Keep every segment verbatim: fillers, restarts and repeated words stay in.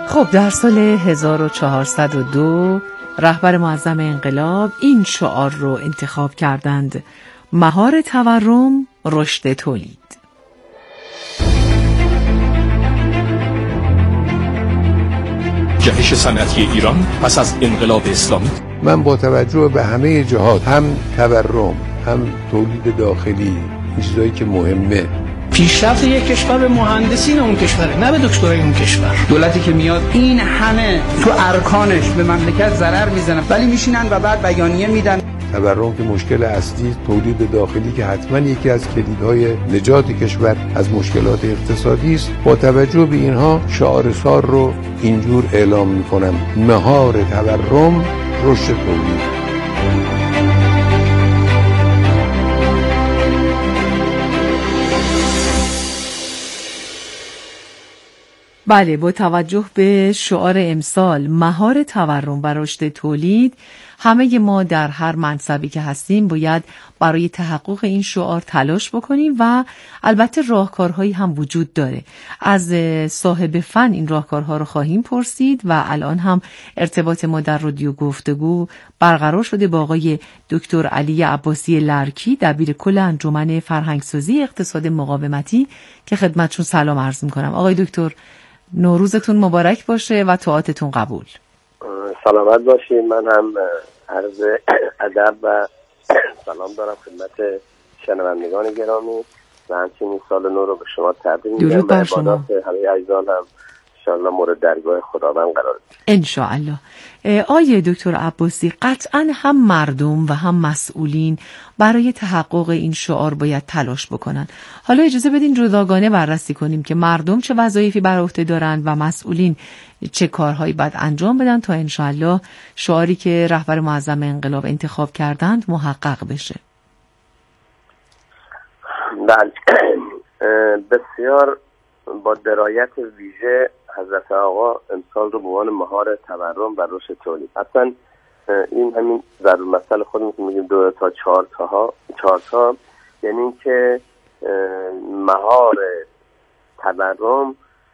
خب در سال هزار و چهارصد و دو رهبر معظم انقلاب این شعار رو انتخاب کردند: مهار تورم، رشد تولید. جهش صنعتی ایران پس از انقلاب اسلامی. من با توجه به همه جهات، هم تورم هم تولید داخلی، این چیزایی که مهمه، پیشرفت یک کشور به مهندسین اون کشوره، نه به دکترای اون کشور. دولتی که میاد این همه تو ارکانش به مملکت ضرر میزنه ولی میشینن و بعد بیانیه میدن. تورم که مشکل اصلی، تولید داخلی که حتما یکی از کلیدهای نجات کشور از مشکلات اقتصادی است. با توجه به اینها شعار سال رو اینجور اعلام میکنم: مهار تورم، رشد تولید. بله، با توجه به شعار امسال مهار تورم و رشد تولید، همه ما در هر منصبی که هستیم باید برای تحقق این شعار تلاش بکنیم و البته راهکارهایی هم وجود داره. از صاحب فن این راهکارها رو خواهیم پرسید و الان هم ارتباط ما در رادیو گفتگو برقرار شده با آقای دکتر علی عباسی لرکی، دبیر کل انجمن فرهنگسازی اقتصاد مقاومتی، که خدمتشون سلام عرض می‌کنم. آقای دکتر، نوروزتون مبارک باشه و طاعتتون قبول. سلامت باشید. من هم عرض ادب و سلام دارم خدمت شنوندگان گرامی و همچنین سال نو رو به شما تبریک میگم. درود بر شما. همه عزیزان هم انشاءالله مورد درگاه خداوند قرار بگیرن انشاءالله. آیه دکتر عباسی، قطعا هم مردم و هم مسئولین برای تحقق این شعار باید تلاش بکنن. حالا اجازه بدین جداگانه بررسی کنیم که مردم چه وظایفی بر عهده دارند و مسئولین چه کارهایی باید انجام بدن تا انشاءالله شعاری که رهبر معظم انقلاب انتخاب کردند محقق بشه. بله، بسیار با درایت ویژه حضرت آقا امسال رو به عنوان مهار تورم و رشد تولید، اصلا این همین ضرب المثل خودمون که میگیم دو تا چهار تا چهار تا، یعنی این که مهار تورم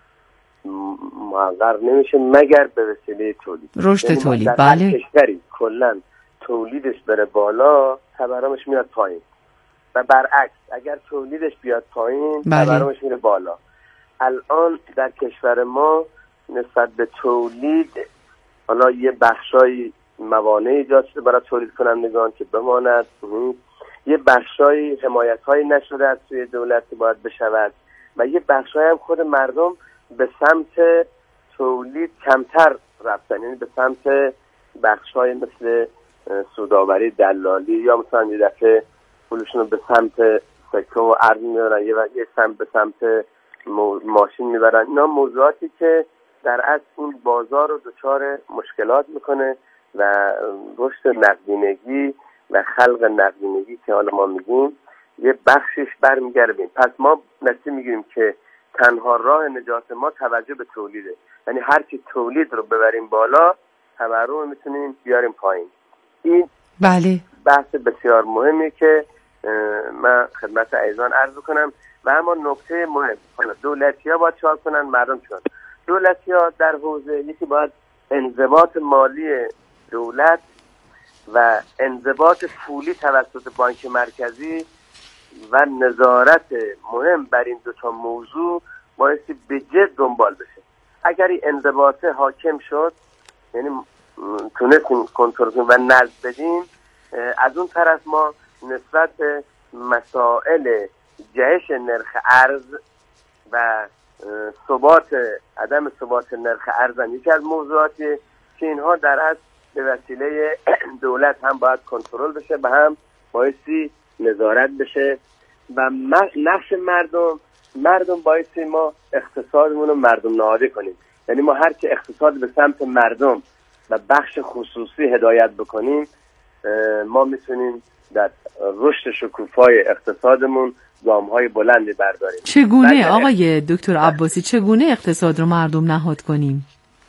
محقق نمیشه مگر به وسیله تولید، رشد یعنی تولید. بله، کشوری کلا تولیدش بره بالا تورمش میاد پایین و برعکس اگر تولیدش بیاد پایین بله. تورمش میره بالا. الان در کشور ما نسبت به تولید حالا یه بخشای موانع ایجاد شده برای تولید کنندگان که بماند، یه بخشای حمایت‌های نشده از سوی دولت که باید بشود و یه بخشای هم خود مردم به سمت تولید کمتر رفتن، یعنی به سمت بخشای مثل سوداوری، دلالی، یا مثلا یه دفعه پولشون رو به سمت سکه و ارز میبرن، یه یه سمت به سمت ماشین میبرن. اینا موضوعاتی که در اصل این بازار رو دچار مشکلات میکنه و رشد نقدینگی و خلق نقدینگی که حالا ما میگیم یه بخشش برمیگرده. پس ما نتیجه میگیریم که تنها راه نجات ما توجه به تولیده، یعنی هر کی تولید رو ببریم بالا تورم میتونیم بیاریم پایین. این بله بحث بسیار مهمی که من خدمت عزیزان عرض کنم. و اما نکته مهم، دولتی ها باید چهار کنن، مردم چهار. دولتی ها در حوزه یکی باید انضباط مالی دولت و انضباط پولی توسط بانک مرکزی و نظارت مهم بر این دو تا موضوع بایستی به جد دنبال بشه. اگر این انضباط حاکم شد، یعنی تونستیم کنترل کنیم و نظم بدیم، از اون طرف ما نسبت به مسائل جهش نرخ ارز و ثبات عدم ثبات نرخ ارز یکی از موضوعاتی که اینها در اصل به وسیله دولت هم باید کنترل بشه و هم بایستی نظارت بشه و نقش مردم مردم بایستی ما اقتصادمون رو مردم نهاده کنیم. یعنی ما هر که اقتصاد به سمت مردم و بخش خصوصی هدایت بکنیم، ما میتونیم در رشد شکوفای اقتصادمون گام‌های بلندی برداریم. چگونه آقای دکتر عباسی چگونه اقتصاد رو مردم نهاد کنیم؟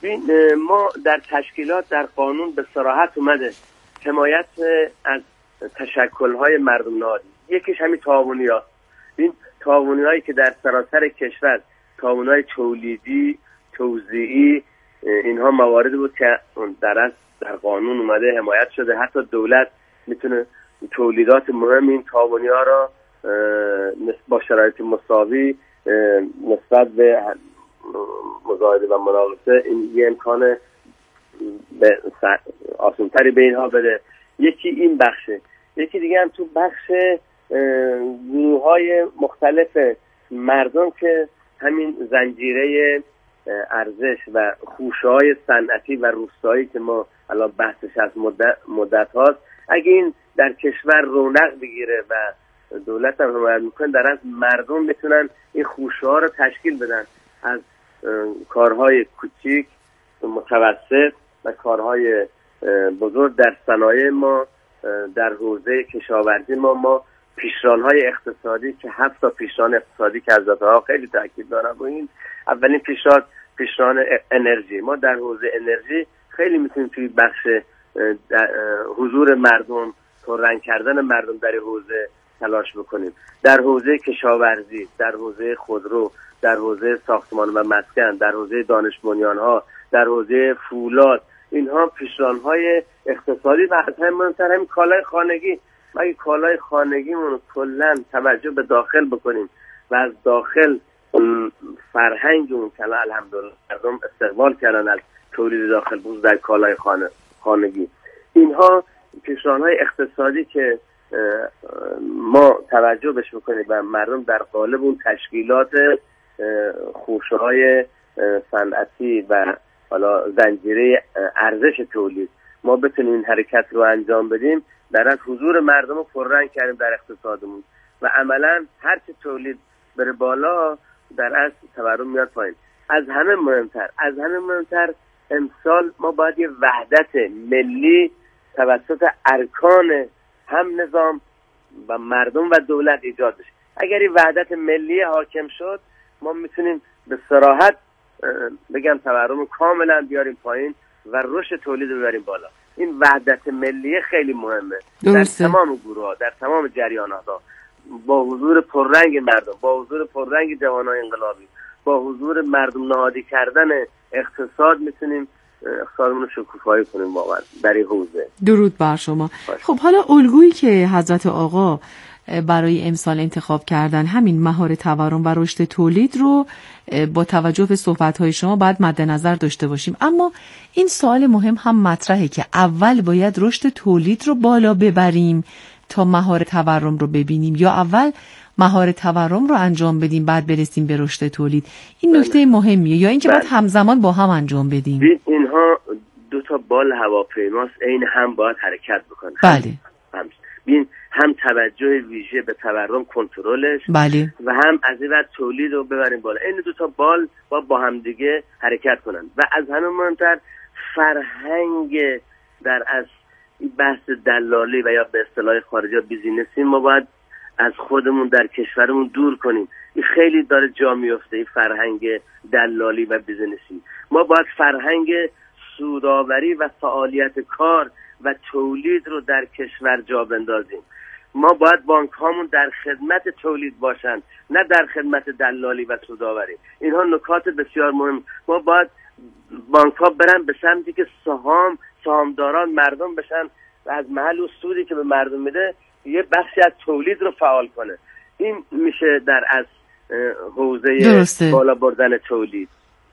ما در تشکیلات در قانون به صراحت اومده حمایت از تشکل‌های مردم نهادی. یکیش همین تعاونی‌ها. این تعاونی‌هایی که در سراسر کشور تعاونی‌های تولیدی، توزیعی، اینها مواردی بود که در اصل در قانون اومده حمایت شده. حتی دولت میتونه تولیدات مهم این تاوانی ها را با شرایط مساوی نسبت به مزایده و مناقصه این یه امکان آسان‌تری به اینها بده. یکی این بخشه. یکی دیگه هم تو بخش گروه‌های مختلف مردم که همین زنجیره ارزش و خوشه‌های صنعتی و روستایی که ما الان بحثش از مدت, مدت هاست، اگه این در کشور رونق بگیره و دولت هم حمایت میکنه، در از مردم بتونن این خوشه‌ها رو تشکیل بدن، از کارهای کوچیک متوسط و کارهای بزرگ در صنایع ما، در حوزه کشاورزی ما ما پیشران‌های اقتصادی که هفت تا پیشران اقتصادی که از ها خیلی تاکید دارم روی این. اولین پیشران پیشران انرژی. ما در حوزه انرژی خیلی میتونیم توی بخش حضور مردم، پررنگ کردن مردم در حوزه تلاش بکنیم. در حوزه کشاورزی، در حوزه خودرو، در حوزه ساختمان و مسکن، در حوزه دانش بنیان‌ها، در حوزه فولاد، اینها پیشران‌های اقتصادی و از همین مهمتر همین کالای خانگی. ما اگه کالای خانگیمون کلاً توجه به داخل بکنیم و از داخل فرهنگمون که الحمدلله مردم استقبال کردن از تولید داخل بود در کالای خانه خانگی، اینها پیشران‌های اقتصادی که ما توجه بهش بکنیم و مردم در قالب اون تشکیلات خوشه‌های صنعتی و حالا زنجیره ارزش تولید ما بتونیم این حرکت رو انجام بدیم، در از حضور مردم رو پررنگ کردیم در اقتصادمون و عملا هر چه تولید بره بالا در از تورم میاد پایین. از همه مهمتر از همه مهمتر امسال ما باید یه وحدت ملی توسط ارکان هم نظام و مردم و دولت ایجاد بشه. اگر این وحدت ملی حاکم شد، ما میتونیم به صراحت بگم تورم کاملا بیاریم پایین و رشد تولید رو ببریم بالا. این وحدت ملی خیلی مهمه درسته. در تمام گروه‌ها، در تمام جریان‌ها، با حضور پررنگ مردم، با حضور پررنگ جوانای انقلابی، با حضور مردم نهادی کردن اقتصاد میتونیم اقتصادمون رو شکوفایی کنیم واقعا در این حوزه. درود بر شما. خب حالا الگویی که حضرت آقا برای امسال انتخاب کردن، همین مهار تورم و رشد تولید رو با توجه به صحبت‌های شما باید مد نظر داشته باشیم. اما این سوال مهم هم مطرحه که اول باید رشد تولید رو بالا ببریم تا مهار تورم رو ببینیم، یا اول مهار تورم رو انجام بدیم بعد برسیم به رشد تولید. این نکته مهمیه، یا اینکه باید همزمان با هم انجام بدیم؟ اینها دو تا بال هواپیماست، عین هم باید حرکت بکنن. بله. هم ببین، هم توجه ویژه به تورم کنترلش، بله، و هم از این ور تولید رو ببریم بالا. این دو تا بال با با هم دیگه حرکت کنن. و از همه مهمتر فرهنگ در از بحث دلالی و یا به اصطلاح خارجی بیزینسی ما باید از خودمون در کشورمون دور کنیم. این خیلی داره جا میفته، این فرهنگ دلالی و بیزینسی. ما باید فرهنگ سودآوری و فعالیت کار و تولید رو در کشور جا بندازیم. ما باید بانک هامون در خدمت تولید باشن، نه در خدمت دلالی و سودآوری. اینها نکات بسیار مهم. ما باید بانک ها برن به سمتی که سهام سهامداران مردم بشن و از محل و سودی که به مردم میده یه بخشی از تولید رو فعال کنه. این میشه در از حوزه بالا بردن تولید.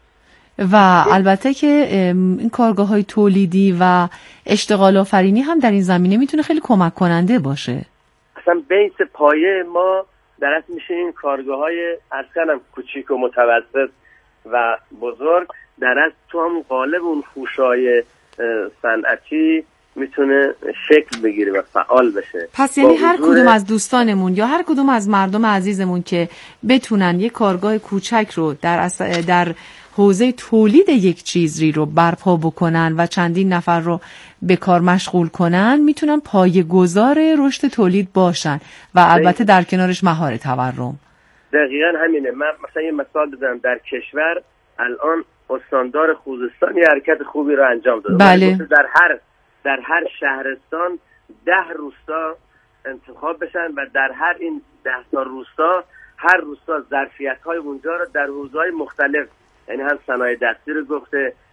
و البته که این کارگاه های تولیدی و اشتغال آفرینی هم در این زمینه میتونه خیلی کمک کننده باشه. اصلا بیس پایه ما در اصل میشه این کارگاه های اصلا کوچیک و متوسط و بزرگ، در اصل تو هم قالب اون خوشای صنعتی میتونه شکل بگیره و فعال بشه. پس یعنی هر کدوم از دوستانمون یا هر کدوم از مردم عزیزمون که بتونن یک کارگاه کوچک رو در اص... در حوزه تولید یک چیزی رو برپا بکنن و چندین نفر رو به کار مشغول کنن، میتونن پایه‌گذار رشد تولید باشن و البته در کنارش مهار تورم. دقیقاً همینه. من مثلا یه مثال بزنم. در کشور الان استاندار خوزستان یه حرکت خوبی رو انجام داده. بله. در هر در هر شهرستان ده روستا انتخاب بشن و در هر این ده تا روستا هر روستا ظرفیت‌های اونجا رو در حوزه‌های مختلف، یعنی هم صنایع دستی رو گفته،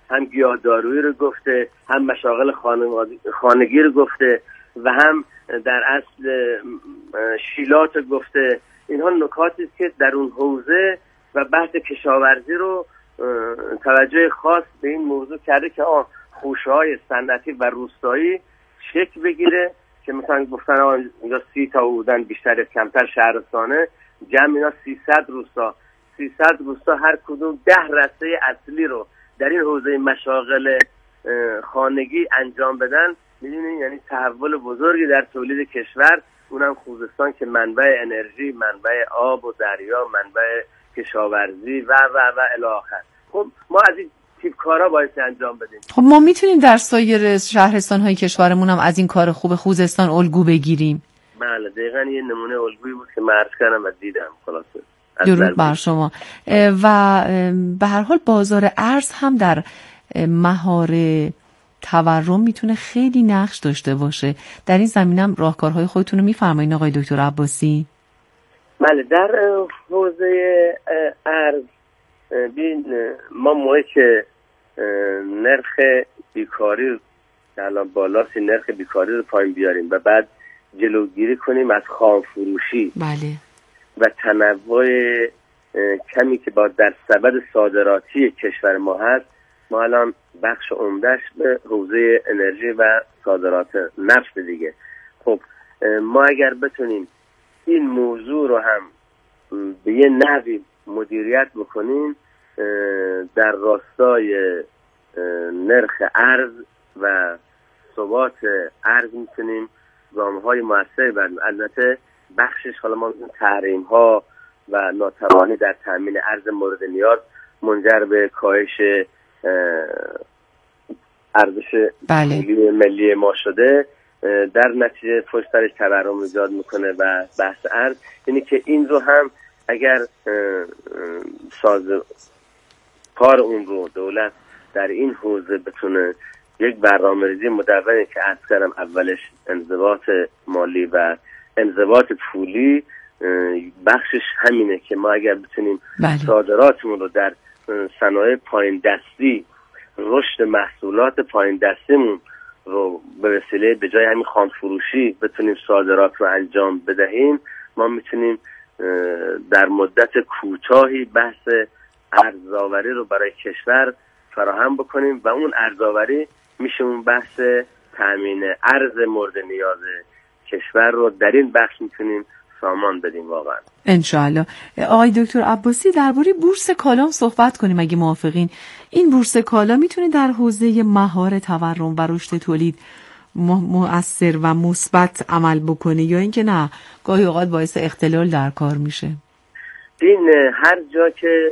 هم گیاهدارویی رو گفته، هم مشاغل خانگی رو گفته و هم در اصل شیلات رو گفته. اینها نکاتی است که در اون حوزه و بحث کشاورزی رو توجه خاص به این موضوع کرده که آن خوشه‌های صنعتی و روستایی شکل بگیره که مثلا گفتن آن اینجا سی تا بودن بیشتر کمتر شهرستانه، جمع اینا سیصد روستا سیصد روستا هر کدوم ده رسته اصلی رو در این حوزه مشاغل خانگی انجام بدن. می‌دونید یعنی تحول بزرگی در تولید کشور، اونم خوزستان که منبع انرژی، منبع آب و دریا، منبع کشاورزی و و و الی آخر. خب ما از این تیپ کارا باید انجام بدیم. خب ما میتونیم در سایر شهرستان‌های کشورمون هم از این کار خوب خوزستان الگو بگیریم. بله دقیقاً یه نمونه الگویی بود که من عرض کردم و دیدم. خلاصه درود بر شما. و به هر حال بازار ارز هم در مهار تورم میتونه خیلی نقش داشته باشه. در این زمینه هم راهکارهای خودتون رو میفرمایید آقای دکتر عباسی؟ بله در حوزه ارز ببین ما موقعی که نرخ بیکاری الان بالاست، نرخ بیکاری رو پایین بیاریم و بعد جلوگیری کنیم از خام فروشی بله و تنوع کمی که با در سبد صادراتی کشور ما هست، ما الان بخش عمدهش به حوزه انرژی و صادرات نفت دیگه. خب ما اگر بتونیم این موضوع رو هم به یه نحوی مدیریت بکنیم در راستای نرخ ارز و ثبات ارز میتونیم گام‌های موثری برداریم. البته بخشش حالا ما تحریم ها و ناتوانی در تامین ارز مورد نیاز منجر به کاهش ارزش پولی ملی ما شده، در نتیجه پشت سرش تورم ایجاد میکنه و بحث ارز. یعنی که این رو هم اگر ساز کار اون رو دولت در این حوزه بتونه یک برنامه‌ریزی مدونی که عرض کردم اولش انضباط مالی و انضباط پولی، بخشش همینه که ما اگر بتونیم بله. صادراتمون رو در صنایع پایین دستی، رشد محصولات پایین دستیمون رو به وسیله به جای همین خام فروشی بتونیم صادرات رو انجام بدهیم، ما میتونیم در مدت کوتاهی بحث ارزآوری رو برای کشور فراهم بکنیم و اون ارزآوری میشه اون بحث تامین ارز مورد نیاز کشور رو در این بخش میتونیم سامان بدیم واقعا انشاءالله. آقای دکتر عباسی درباره بورس کالا هم صحبت کنیم اگه موافقین. این بورس کالا میتونه در حوزه مهار تورم و رشد تولید مؤثر و مثبت عمل بکنه یا اینکه نه گاهی اوقات باعث اختلال در کار میشه؟ این هر جا که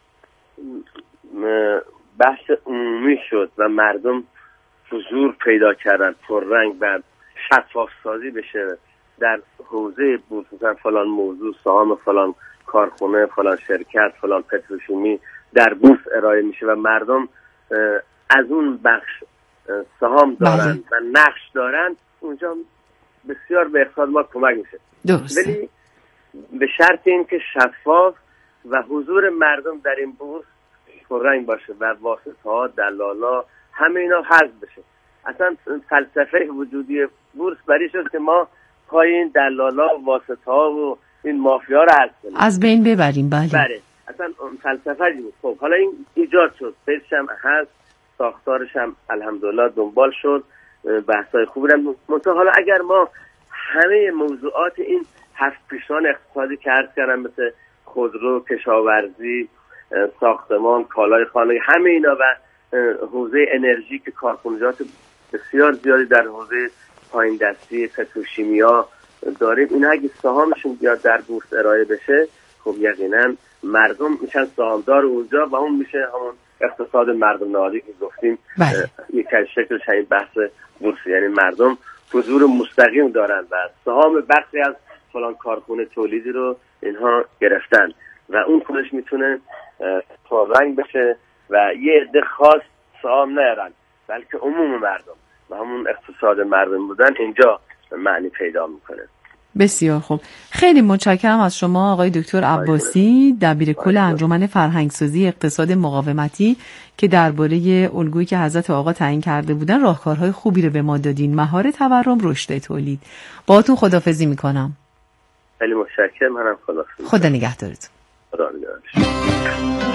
بحث عمومی شد و مردم حضور پیدا کردن، پررنگ و شفاف سازی بشه در حوزه بورس، مثلا فلان موضوع سهام فلان کارخونه، فلان شرکت، فلان پتروشیمی در بورس ارائه میشه و مردم از اون بخش سهام دارن و نقش دارن، اونجا بسیار به اقتصاد ما کمک میشه. درسته. ولی به شرط این که شفاف و حضور مردم در این بورس پررنگ باشه و واسطه‌ها، دلالا، همه اینا حذف بشه. اصلا فلسفه وجودی بورس برای شد که ما پایین دلالا و واسطه‌ها و این مافیا رو حذف کنیم، از بین ببریم. بله بله اصلا فلسفه بود. خب حالا این ایجاد شد، پیش هم هست، ساختارش هم الحمدلله دنبال شد، بحثای خوبی هم. منتها حالا اگر ما همه موضوعات این هفت پیشران اقتصادی که عرض کردم مثل خودرو، کشاورزی، ساختمان، کالای خانگی، همه اینا و حوزه انرژی که کارخانجات بسیار زیادی در حوزه پایین دستی پتروشیمیا داریم، اینا اگه سهامشون بیاد در بورس ارائه بشه، خب یقینا مردم میشن سهامدار اونجا و اون میشه همون اقتصاد مردم نهادی که گفتیم. یک از شکلش این بحث بورس، یعنی مردم حضور مستقیم دارن و سهام بخشی از فلان کارخونه تولیدی رو اینها گرفتن و اون خودش میتونه پررنگ بشه و یه عده خاص سهام نیارن بلکه عموم مردم و همون اقتصاد مردم بودن اینجا معنی پیدا میکنه. بسیار خوب. خیلی متشکرم از شما آقای دکتر عباسی، دبیر کل انجمن فرهنگسازی اقتصاد مقاومتی که درباره الگویی که حضرت آقا تعیین کرده بودن راهکارهای خوبی رو به ما دادین. مهار تورم، رشد تولید. باهاتون خداحافظی میکنم. خیلی متشکرم. منم خداحافظی. خدا نگهدارتون. خدا نگهدارتون.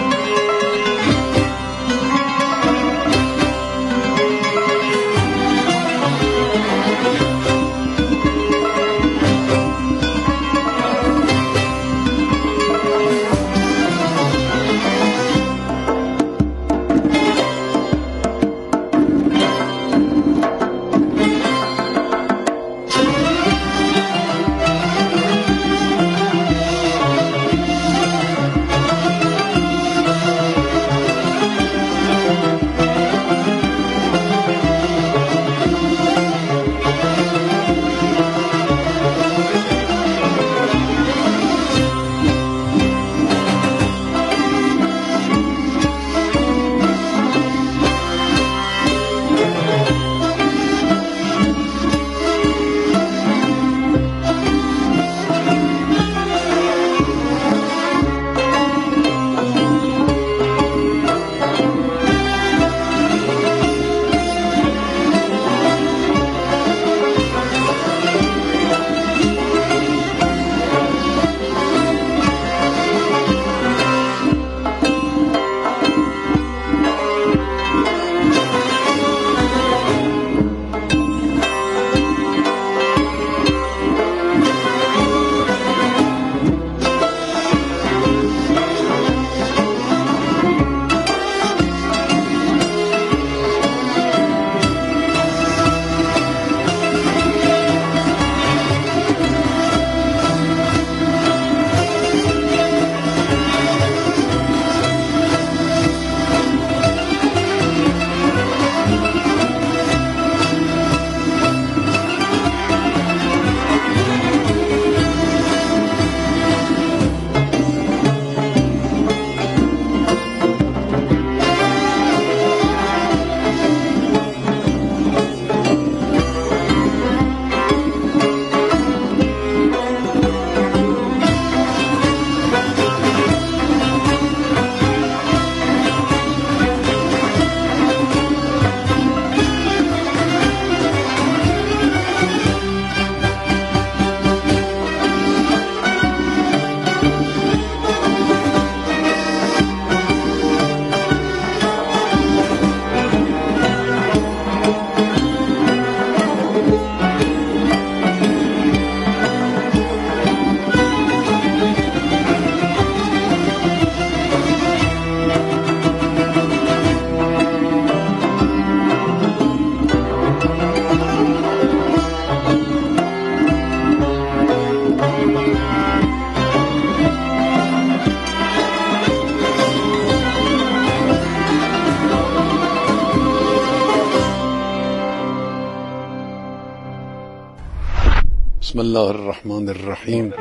بسم الله الرحمن الرحیم.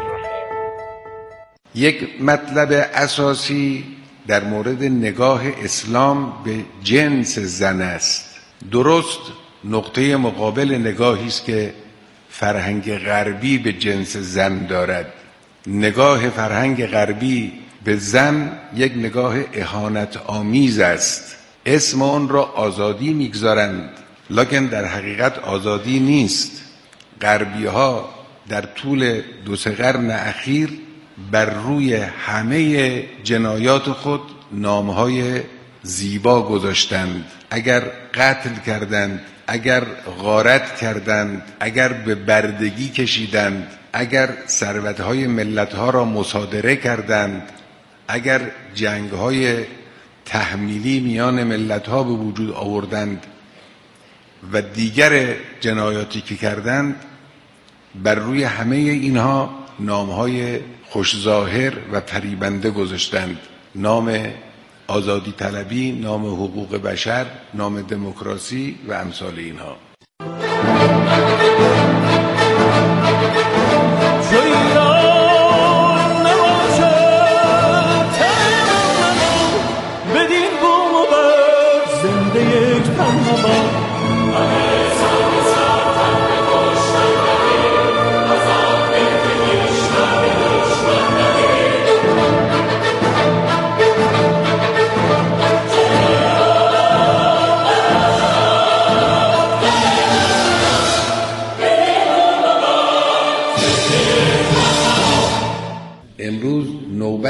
یک مطلب اساسی در مورد نگاه اسلام به جنس زن است. درست نقطه مقابل نگاهی است که فرهنگ غربی به جنس زن دارد. نگاه فرهنگ غربی به زن یک نگاه اهانت آمیز است. اسم آن را آزادی میگذارند، لکن در حقیقت آزادی نیست. غربی ها در طول دو سه قرن اخیر بر روی همه جنایات خود نامهای زیبا گذاشتند. اگر قتل کردند، اگر غارت کردند، اگر به بردگی کشیدند، اگر ثروت‌های ملت‌ها را مصادره کردند، اگر جنگ‌های تحمیلی میان ملت‌ها به وجود آوردند و دیگر جنایاتی که کردند، بر روی همه اینها نامهای خوشظاهر و فریبنده گذاشتند. نام آزادی طلبی، نام حقوق بشر، نام دموکراسی و امثال اینها. Amen.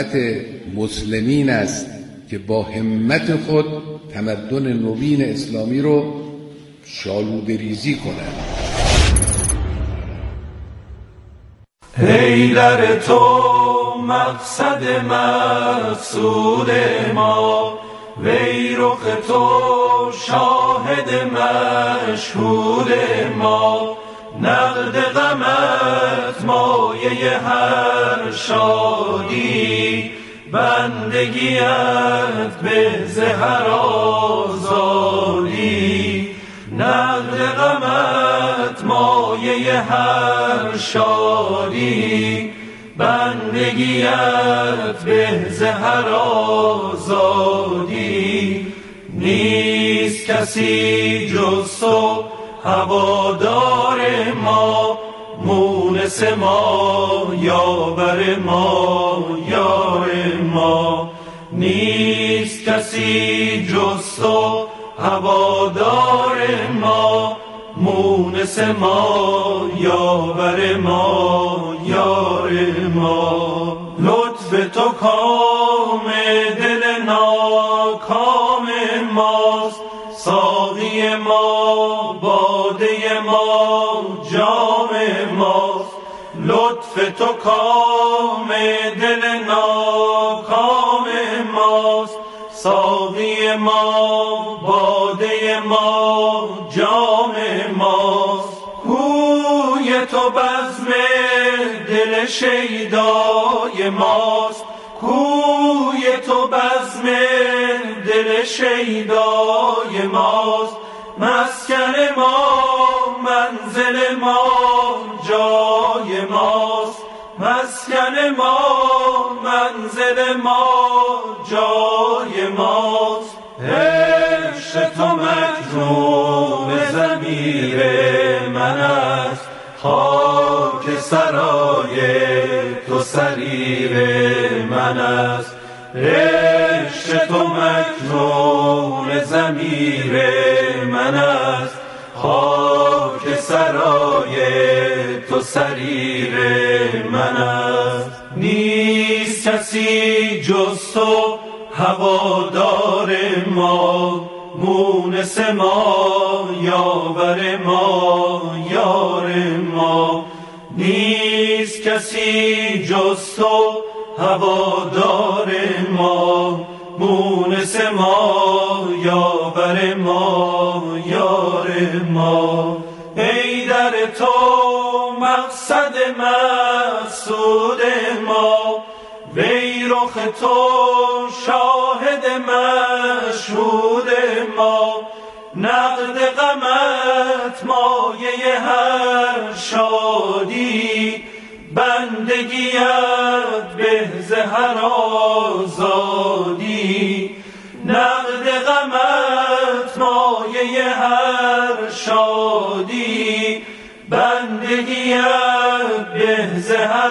همت مسلمین است که با همت خود تمدن نوین اسلامی رو شالوده ریزی کنند. حیدر تو مقصد مقصود ما، وی رخ تو شاهد مشهود ما، نقد غمت مایه هر شادی، بندگیت به زهر آزادی، نقد غمت مایه هر شادی، بندگیت به زهر آزادی. نیست کسی جز تو هوادار ما، مونس ما یاور ما یار ما. نیست کسی جز تو هوادار ما، مونس ما یاور ما یار ما. لطف تو کام دل ناکام ماست، ساقی ما باده ما جام ماست. لطف تو کام دل ناکام ماست، ساقی ما باده ما جام ماست. کوی تو بزم دل شیدای ماست، کوی تو بزم دل شیدای ماست. مسکن ما منزل ما جای ماست، مسکن ما منزل ما جای ماست. عشق تو مجنون ضمیر من است، خاک سرای تو سریر من است. عشق تو مجنون ضمیر من است، خاک سرای تو سریر من است. نیست کسی جز تو هوادار ما، مونس ما یاور ما یار ما. نیست کسی جز تو هوادار ما، مونس ما یاور ما یار ما. حیدر تو مقصد مقصود ما، وی رخ تو شاهد مشهود ما. نقد غمت مایه هر شادی، بندگیت به زهر آزادی. نقد غمت مایه هر شادی، بندگیت به زهر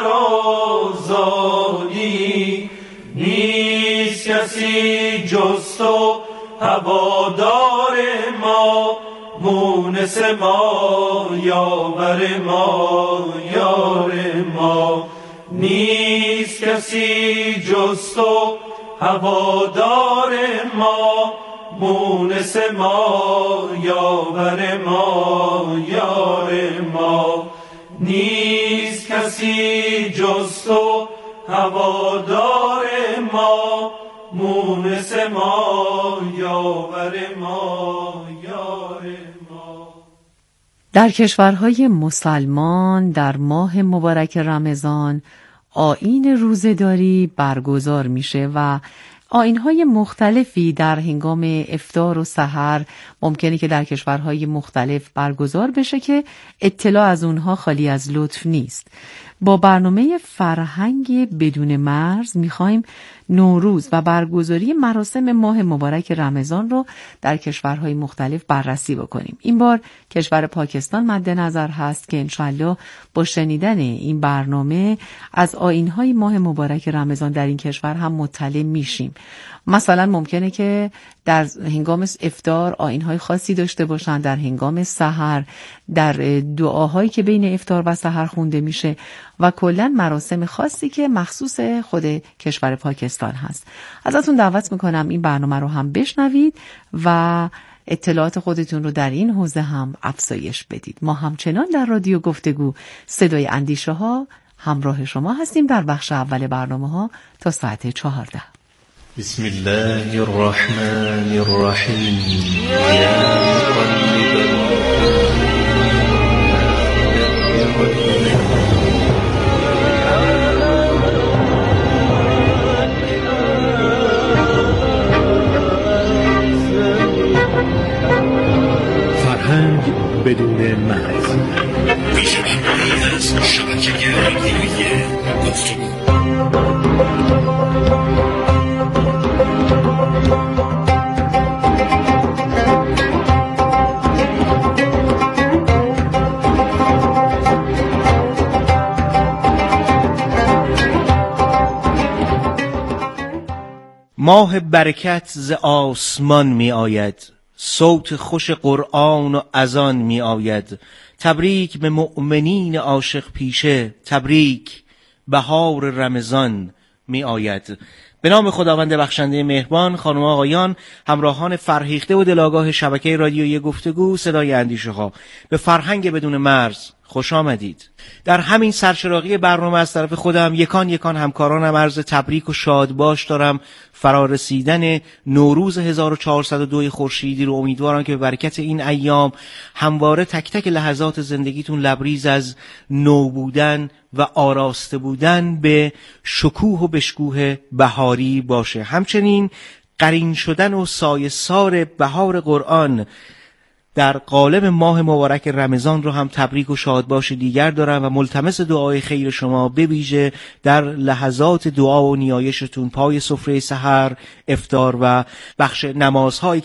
آزادی. نیست کسی جز تو هوادار ما، مونس ما یاور ما یار ما. نیست کسی جز تو هوادار ما، مونس ما یاور ما یار ما. نیست کسی جز تو هوادار ما، مونس ما یاور ما یار ما. در کشورهای مسلمان در ماه مبارک رمضان آیین روزه‌داری برگزار میشه و آیین‌های مختلفی در هنگام افطار و سحر ممکنه که در کشورهای مختلف برگزار بشه که اطلاع از اونها خالی از لطف نیست. با برنامه فرهنگ بدون مرز میخوایم نوروز و برگزاری مراسم ماه مبارک رمضان رو در کشورهای مختلف بررسی بکنیم. این بار کشور پاکستان مد نظر هست که انشالله با شنیدن این برنامه از آیین‌های ماه مبارک رمضان در این کشور هم مطلع میشیم مثلا ممکنه که در هنگام افطار آیین‌های خاصی داشته باشن، در هنگام سحر در دعاهایی که بین افطار و سحر خونده میشه و کلا مراسم خاصی که مخصوص خود کشور پاکستان هست. ازتون دعوت میکنم این برنامه رو هم بشنوید و اطلاعات خودتون رو در این حوزه هم افزایش بدید. ما همچنان در رادیو گفتگو صدای اندیشه ها همراه شما هستیم در بخش اول برنامه ها تا ساعت چهارده. بسم الله الرحمن الرحیم. یا مقلب فرهنگ بدون مرز. پیش برنامه‌ای از شبکه رادیویی گفتگو. ماه برکت ز آسمان می آید، صوت خوش قرآن و اذان می آید. تبریک به مؤمنین عاشق پیشه، تبریک بهار رمضان می آید. به نام خداوند بخشنده مهربان. خانم آقایان، همراهان فرهیخته و دلاگاه شبکه رادیویی گفتگو صدای اندیشه ها، به فرهنگ بدون مرز خوش آمدید. در همین سرچراغی برنامه از طرف خودم یکان یکان همکارانم عرض تبریک و شادباش دارم. فرارسیدن نوروز هزار و چهارصد و دو خورشیدی رو امیدوارم که به برکت این ایام همواره تک تک لحظات زندگیتون لبریز از نو بودن و آراسته بودن به شکوه و بشکوه بهاری باشه. همچنین قرین شدن و سایه‌سار بهار قرآن در قالب ماه مبارک رمضان رو هم تبریک و شادباش دیگر دارم و ملتمس دعای خیر شما به ویژه در لحظات دعا و نیایشتون پای سفره سحر، افطار و بخش نمازهایی